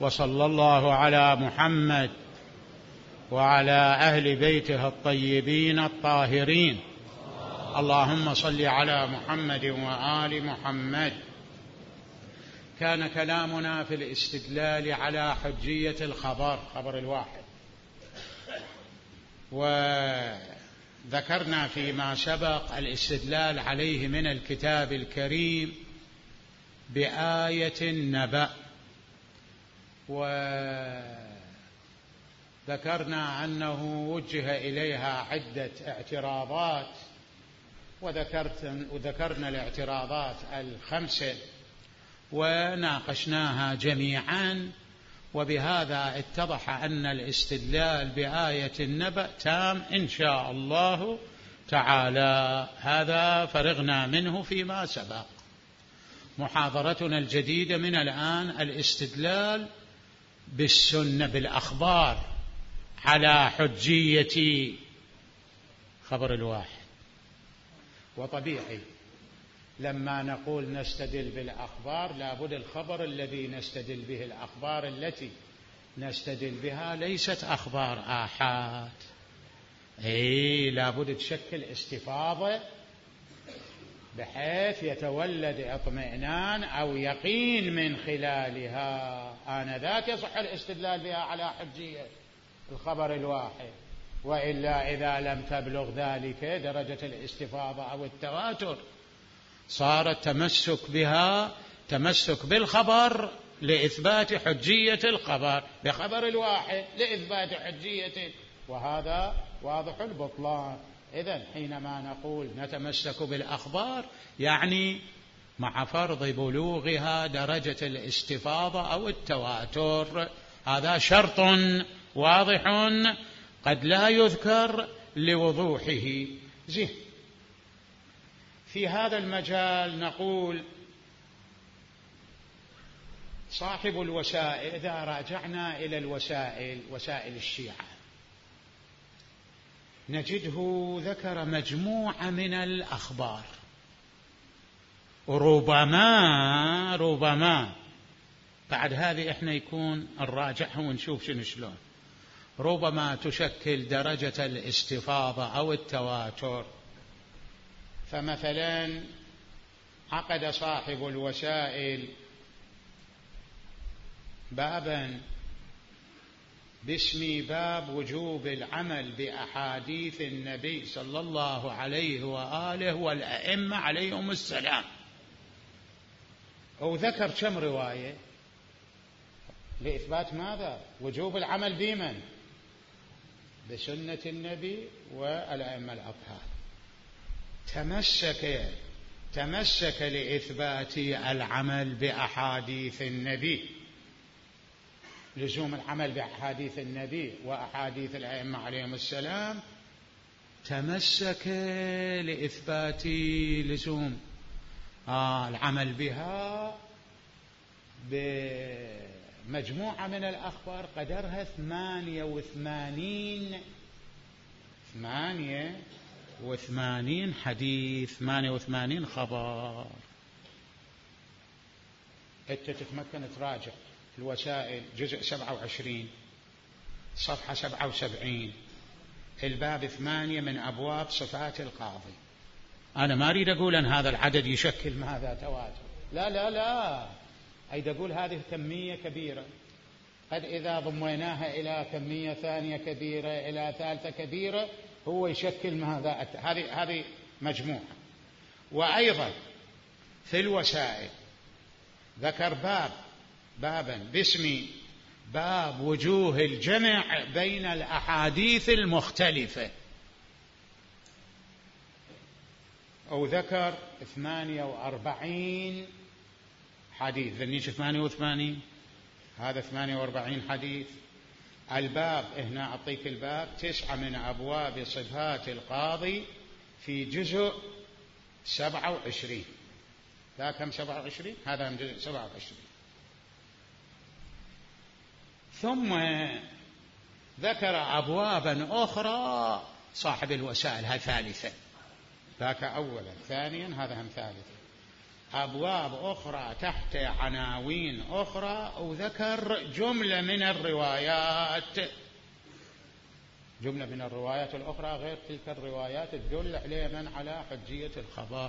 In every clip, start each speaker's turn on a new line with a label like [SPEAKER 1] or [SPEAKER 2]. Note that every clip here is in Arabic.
[SPEAKER 1] وصلى الله على محمد وعلى أهل بيته الطيبين الطاهرين. اللهم صل على محمد وآل محمد. كان كلامنا في الاستدلال على حجية خبر الواحد، وذكرنا فيما سبق الاستدلال عليه من الكتاب الكريم بآية النبأ، وذكرنا أنه وجه إليها عدة اعتراضات، وذكرنا الاعتراضات الخمسة وناقشناها جميعا، وبهذا اتضح أن الاستدلال بآية النبأ تام إن شاء الله تعالى. هذا فرغنا منه فيما سبق. محاضرتنا الجديدة من الآن الاستدلال بالسنة بالأخبار على حجية خبر الواحد. وطبيعي لما نقول نستدل بالأخبار لابد الخبر الذي نستدل به، الأخبار التي نستدل بها ليست أخبار آحاد، لابد تشكل استفاضة بحيث يتولد اطمئنان أو يقين من خلالها، آنذاك يصح الاستدلال بها على حجية الخبر الواحد. وإلا إذا لم تبلغ ذلك درجة الاستفاضة أو التواتر صار التمسك بها تمسك بالخبر لإثبات حجية الخبر، بخبر الواحد لإثبات حجيته، وهذا واضح البطلان. إذن حينما نقول نتمسك بالأخبار يعني مع فرض بلوغها درجة الاستفاضة أو التواتر، هذا شرط واضح قد لا يذكر لوضوحه. زين، في هذا المجال نقول صاحب الوسائل، إذا راجعنا إلى الوسائل، وسائل الشيعة، نجده ذكر مجموعة من الأخبار، ربما بعد هذه احنا يكون نراجعها ونشوف شلون، ربما تشكل درجة الاستفاضة أو التواتر. فمثلا عقد صاحب الوسائل بابا باسم باب وجوب العمل بأحاديث النبي صلى الله عليه وآله والأئمة عليهم السلام، وذكر كم رواية لإثبات ماذا؟ وجوب العمل بمن؟ بسنة النبي والأئمة الأطهار. تمسك لإثبات العمل بأحاديث النبي، لزوم العمل بأحاديث النبي وأحاديث الأئمة عليهم السلام، تمسك لإثبات لزوم العمل بها بمجموعة من الأخبار قدرها 88 حديث، 88 خبر. أنت تتمكن تراجع الوسائل جزء 27 صفحة 77 الباب 8 من أبواب صفات القاضي. أنا ما أريد أقول أن هذا العدد يشكل ماذا تواتر، لا أريد أقول هذه كمية كبيرة، قد إذا ضميناها إلى كمية ثانية كبيرة إلى ثالثة كبيرة هو يشكل ماذا، هذه مجموعة. وأيضا في الوسائل ذكر بابا باسم باب وجوه الجمع بين الأحاديث المختلفة، أو ذكر 48 حديث، ذنيش 88 هذا 48 حديث. الباب هنا أعطيك الباب 9 من أبواب صفات القاضي في جزء 27. لا كم 27؟ هذا من جزء 27. ثم ذكر أبوابا أخرى صاحب الوسائل، هذا ثالثا، ذاك أولا، ثانيا هذا هم ثالثا. أبواب أخرى تحت عناوين أخرى، وذكر جملة من الروايات الأخرى غير تلك الروايات تدل علينا على حجية الخبر.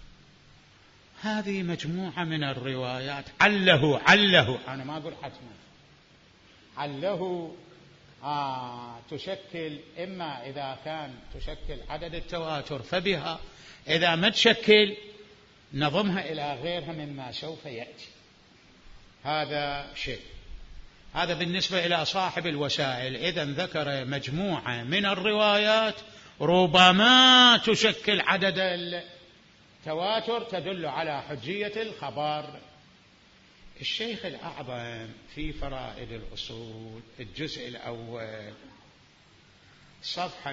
[SPEAKER 1] هذه مجموعة من الروايات عله أنا ما أقول حتما، عله تشكل، إما إذا كان تشكل عدد التواتر فبها، إذا ما تشكل نضمها إلى غيرها مما سوف يأتي. هذا شيء. هذا بالنسبة إلى صاحب الوسائل. إذن ذكر مجموعة من الروايات ربما تشكل عدد التواتر تدل على حجية الخبر. الشيخ الأعظم في فرائد الأصول الجزء الأول صفحة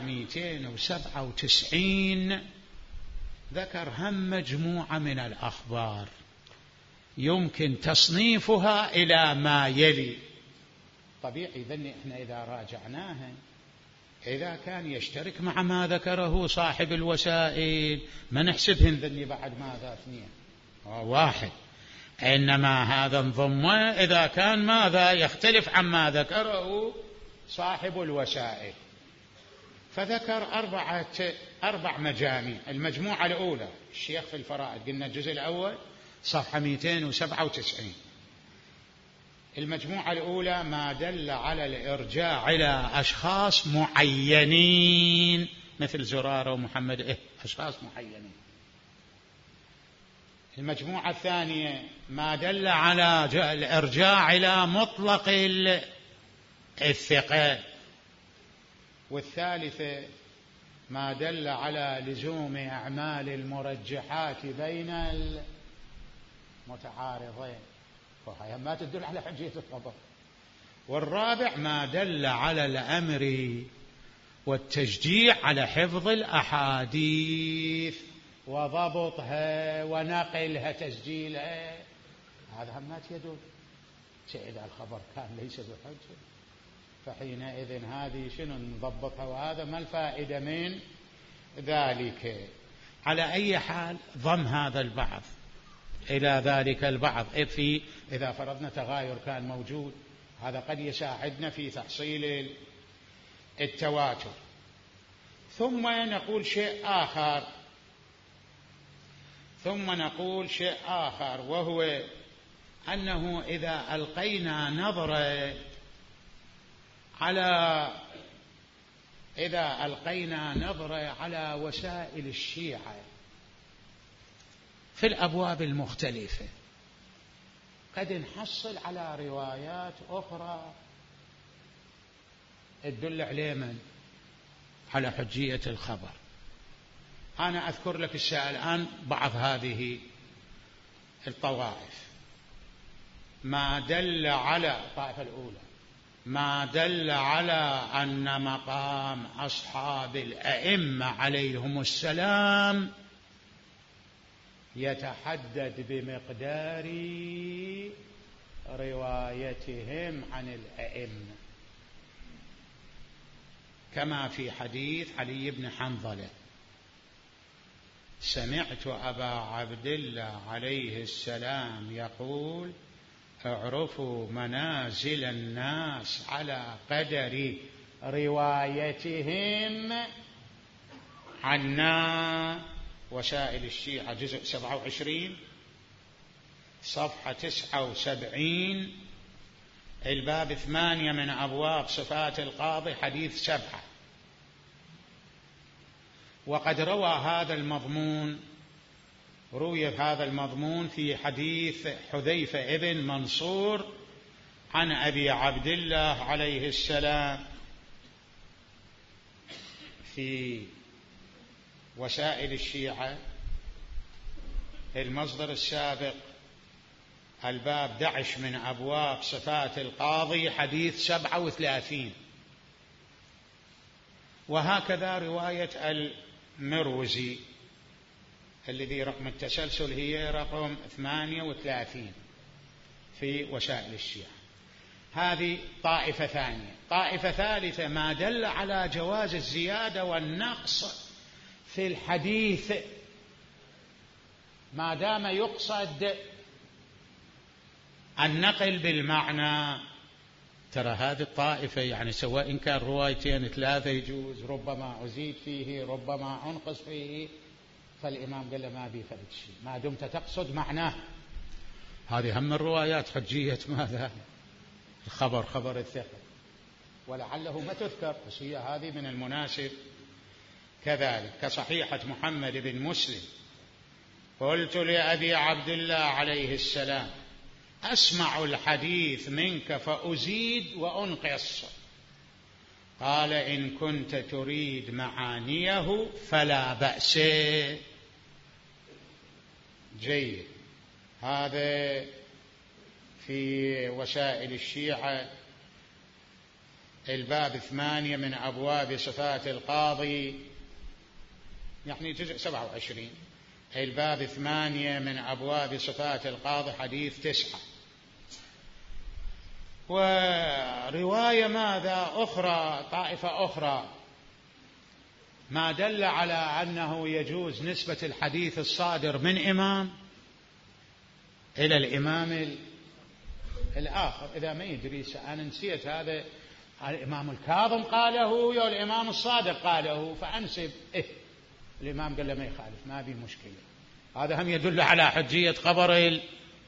[SPEAKER 1] 297 ذكر هم مجموعة من الأخبار يمكن تصنيفها إلى ما يلي. طبيعي ذني إحنا إذا راجعناها إذا كان يشترك مع ما ذكره صاحب الوسائل ما نحسبهن ذني بعد ماذا 2 أو 1، إنما هذا انضمه إذا كان ماذا يختلف عما ذكره صاحب الوسائل. فذكر 4 مجاميع. المجموعة الأولى الشيخ في الفرائد قلنا الجزء الأول صفحة 297. المجموعة الأولى ما دل على الإرجاع إلى أشخاص معينين مثل زرارة ومحمد، أشخاص معينين. المجموعة الثانية ما دل على الإرجاع إلى مطلق الثقة. والثالثة ما دل على لزوم أعمال المرجحات بين المتعارضين، وهي ما تدل على حجية الخبر. والرابع ما دل على الأمر والتشجيع على حفظ الأحاديث وضبطها ونقلها تسجيلها. هذا همات يدل إذا الخبر كان ليس بحجة فحينئذ هذه شنو نضبطها، وهذا ما الفائدة من ذلك. على أي حال ضم هذا البعض إلى ذلك البعض إذا فرضنا تغاير كان موجود، هذا قد يساعدنا في تحصيل التواتر. ثم نقول شيء آخر وهو أنه إذا ألقينا نظرة على وسائل الشيعة في الأبواب المختلفة قد نحصل على روايات أخرى تدل علينا على حجية الخبر. أنا أذكر لك الآن بعض هذه الطوائف. ما دل على الطائفة الأولى ما دل على أن مقام أصحاب الأئمة عليهم السلام يتحدد بمقدار روايتهم عن الأئمة، كما في حديث علي بن حنظلة: سمعت أبا عبد الله عليه السلام يقول: اعرفوا منازل الناس على قدر روايتهم عنا. وسائل الشيعة جزء 27 صفحة 79 الباب 8 من أبواب صفات القاضي حديث 7. وقد روي هذا المضمون في حديث حذيفة ابن منصور عن أبي عبد الله عليه السلام في وسائل الشيعة المصدر السابق الباب 11 من أبواب صفات القاضي حديث 37. وهكذا رواية المروزي الذي رقم التسلسل هي رقم 38 في وسائل الشيعة. هذه طائفة ثانية. طائفة ثالثة ما دل على جواز الزيادة والنقص في الحديث ما دام يقصد النقل بالمعنى. ترى هذه الطائفة يعني سواء إن كان روايتين 3 يجوز، ربما أزيد فيه ربما أنقص فيه، فالإمام قال له ما بي فرد شيء ما دمت تقصد معناه. هذه هم الروايات حجية ماذا؟ الخبر، خبر الثقة، ولعله ما تذكر، بس هي هذه من المناسب كذلك. كصحيحة محمد بن مسلم: قلت لأبي عبد الله عليه السلام: أسمع الحديث منك فأزيد وأنقص. قال: إن كنت تريد معانيه فلا بأس. جيد. هذا في وسائل الشيعة الباب 8 من أبواب صفات القاضي، يعني جزء 27. الباب 8 من أبواب صفات القاضي حديث 9. ورواية ماذا أخرى، طائفة أخرى، ما دل على أنه يجوز نسبة الحديث الصادر من إمام إلى الإمام الآخر. إذا ما يدري، أنا نسيت هذا الإمام الكاظم قاله يا الإمام الصادق قاله، فأنسب الإمام قال له ما يخالف، ما في مشكلة. هذا هم يدل على حجية خبر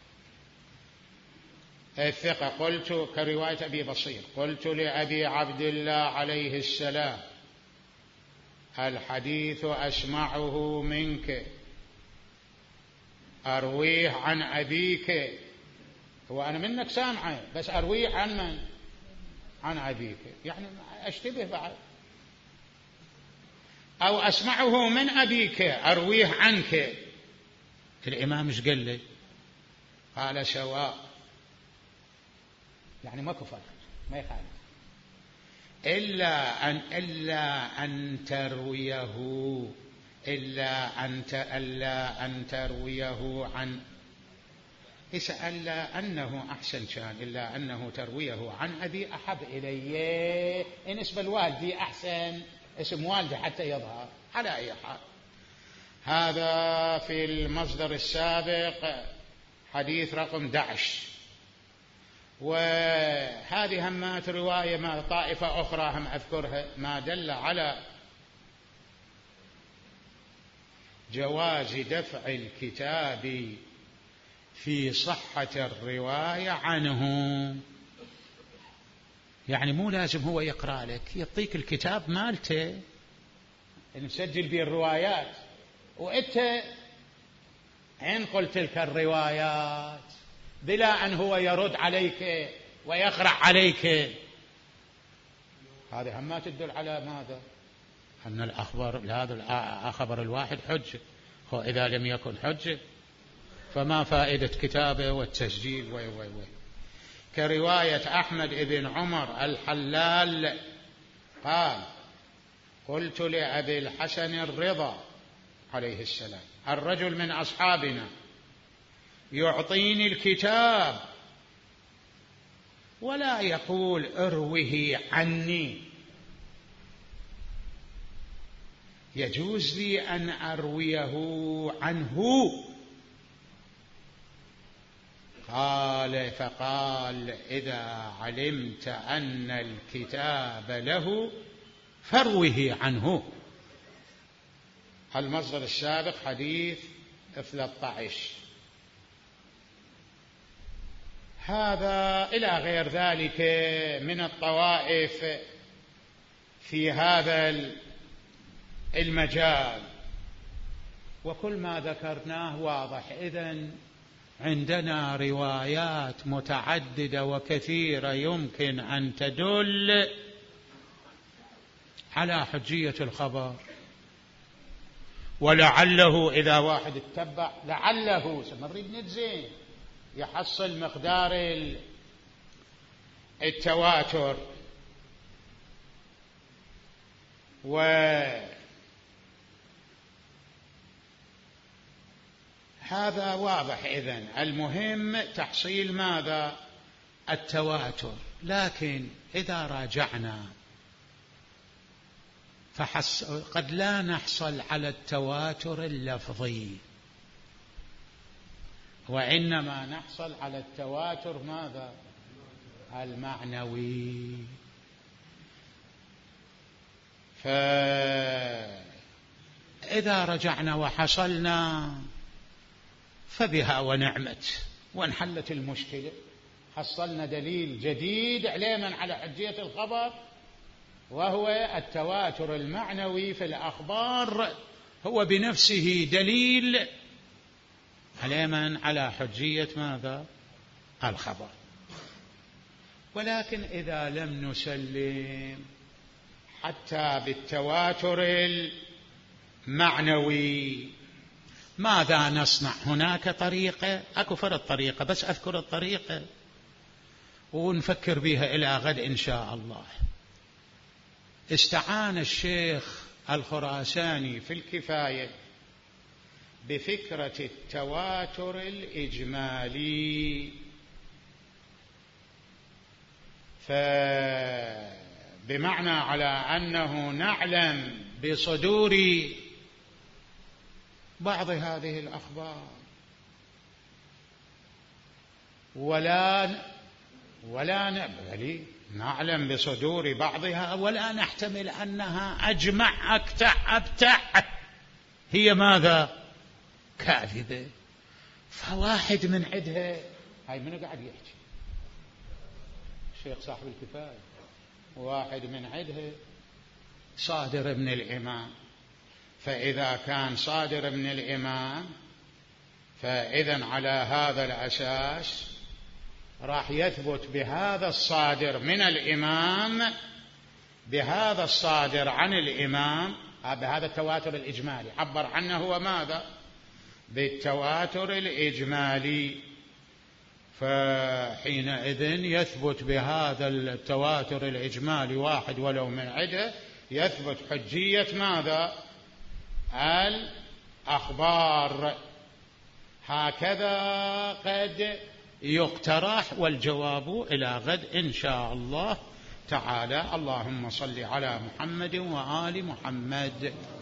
[SPEAKER 1] الثقة. قلت كرواية أبي بصير: قلت لأبي عبد الله عليه السلام: الحديث أسمعه منك أرويه عن أبيك. هو أنا منك سامعه، بس أرويه عن من؟ عن أبيك، يعني أشتبه بعد. أو أسمعه من أبيك أرويه عنك. الإمام إيش قال لي؟ قال: سواء، يعني ما كفر، ما يخالف، إلا أن ترويه عن إلا أنه أحسن كان، إلا أنه ترويه عن أبي أحب إلي. نسبة الوالدي أحسن، اسم والده حتى يظهر. على أي حال، هذا في المصدر السابق حديث رقم 11. وهذه همات رواية ما طائفة أخرى هم أذكرها، ما دل على جواز دفع الكتاب في صحة الرواية عنه. يعني مو لازم هو يقرأ لك، يعطيك الكتاب مالته نسجل به الروايات، وإنت انقل تلك الروايات بلا أن هو يرد عليك ويقرأ عليك. هذه هم ما تدل على ماذا؟ أن الأخبار هذا الخبر الواحد حجة، وإذا لم يكن حجة فما فائدة كتابه والتسجيل وي. كرواية أحمد بن عمر الحلال قال: قلت لأبي الحسن الرضا عليه السلام: الرجل من أصحابنا يعطيني الكتاب ولا يقول اروه عني، يجوز لي أن أرويه عنه؟ فقال: إذا علمت أن الكتاب له فاروه عنه. المصدر السابق حديث 13. هذا إلى غير ذلك من الطوائف في هذا المجال، وكل ما ذكرناه واضح. إذن عندنا روايات متعددة وكثيرة يمكن أن تدل على حجية الخبر. ولعله إذا واحد اتبع، لعله سنريد نجزين يحصل مقدار التواتر. وهذا واضح. إذن المهم تحصيل ماذا؟ التواتر. لكن إذا راجعنا قد لا نحصل على التواتر اللفظي، وإنما نحصل على التواتر ماذا؟ المعنوي. فإذا رجعنا وحصلنا فبها ونعمت وانحلت المشكلة، حصلنا دليل جديد علما على حجية الخبر، وهو التواتر المعنوي في الأخبار هو بنفسه دليل علما على حجية ماذا؟ الخبر. ولكن إذا لم نسلم حتى بالتواتر المعنوي ماذا نصنع؟ هناك طريقة، أكو فرد طريقة بس أذكر الطريقة ونفكر بها إلى غد إن شاء الله. استعان الشيخ الخراساني في الكفاية بفكرة التواتر الإجمالي، فبمعنى على أنه نعلم بصدور بعض هذه الأخبار ولا نبغي نعلم بصدور بعضها ولا نحتمل أنها أجمع أكتع أبتع هي ماذا؟ كاذبة. فواحد من عدها، هاي من قاعد يحكي الشيخ صاحب الكفاية، واحد من عدها صادر من الإمام. فإذا كان صادر من الإمام فإذن على هذا الأساس راح يثبت بهذا الصادر من الإمام، بهذا الصادر عن الإمام، بهذا التواتر الإجمالي عبر عنه هو ماذا؟ بالتواتر الإجمالي. فحينئذ يثبت بهذا التواتر الإجمالي واحد ولو من عدة، يثبت حجية ماذا؟ الأخبار. هكذا قد يقترح، والجواب إلى غد إن شاء الله تعالى. اللهم صل على محمد وآل محمد.